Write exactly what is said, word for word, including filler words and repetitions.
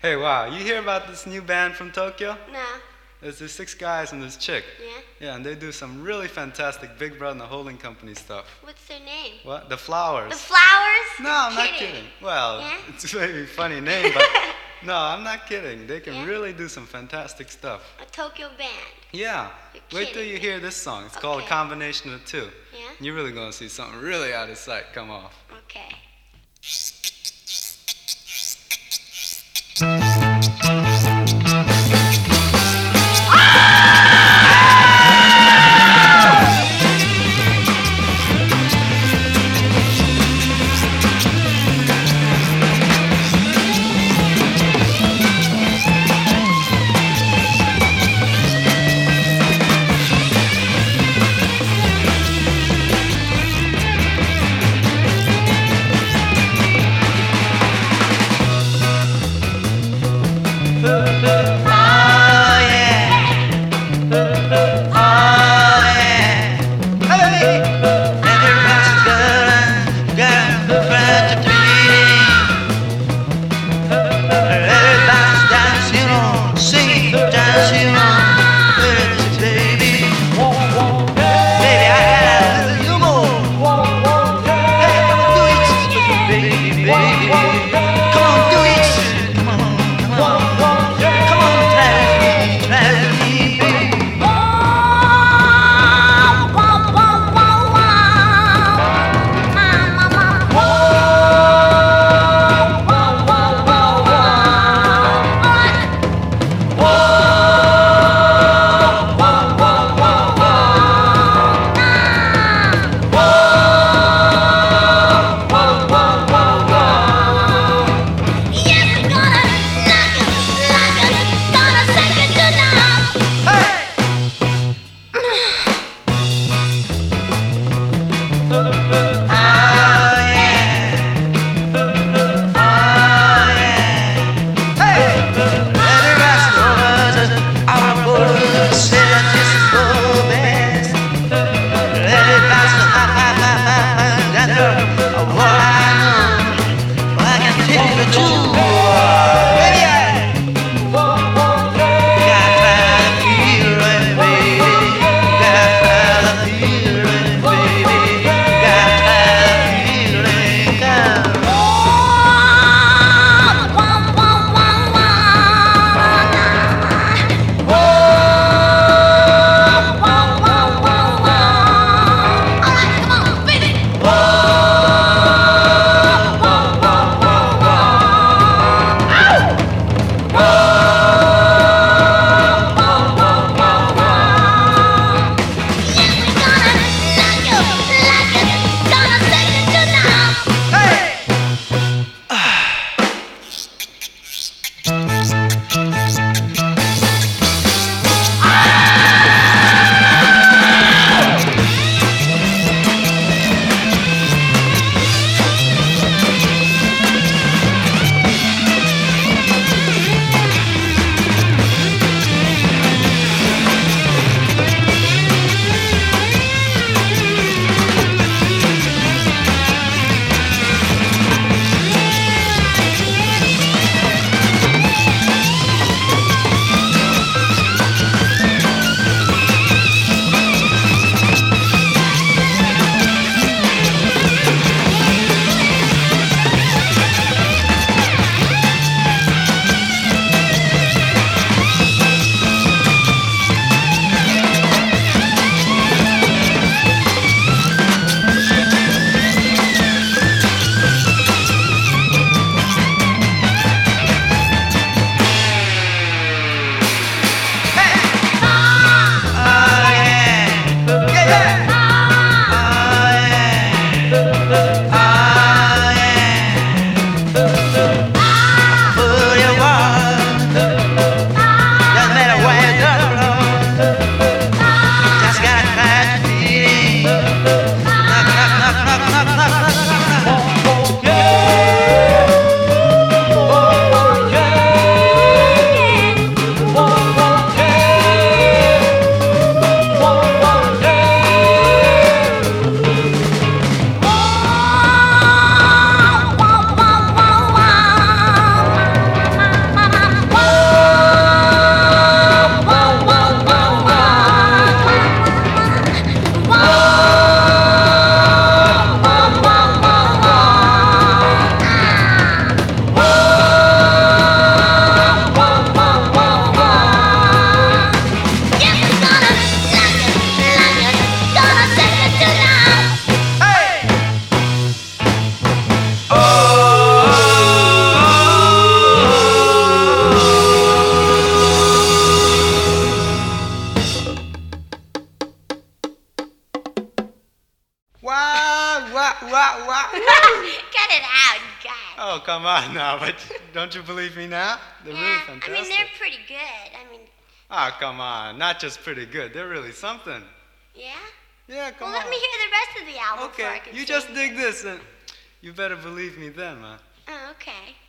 Hey, wow, you hear about this new band from Tokyo? No. There's these six guys and this chick. Yeah? Yeah, and they do some really fantastic Big Brother and the Holding Company stuff. What's their name? What? The Flowers. The Flowers? No, I'm not Kidding. kidding. Well, Yeah? it's a very funny name, but no, I'm not kidding. They can Yeah? really do some fantastic stuff. A Tokyo band. Yeah. You're Wait till kidding you me. hear this song. It's called A Okay. Combination of Two. Yeah? You're really going to see something really out of sight come off. Okay. come on now, but don't you believe me now? They're really yeah, fantastic. I mean, they're pretty good. I mean, Ah, come on. Not just pretty good. They're really something. yeah? Yeah, come Well, on. let me hear the rest of the album before I Okay, can you sing. just dig this, and you better believe me then, man. Oh, okay.